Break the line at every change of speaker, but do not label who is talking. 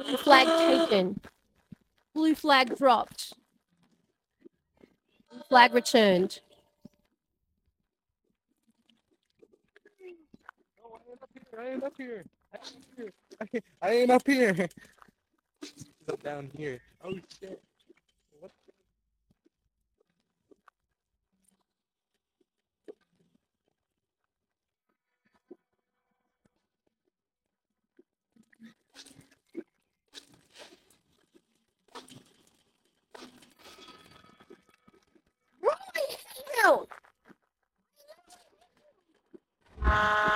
Blue flag taken. Blue flag dropped. Blue flag returned.
No, I ain't up here. I ain't up here. I ain't up here. I'm down here. Oh shit. What?
What the hell?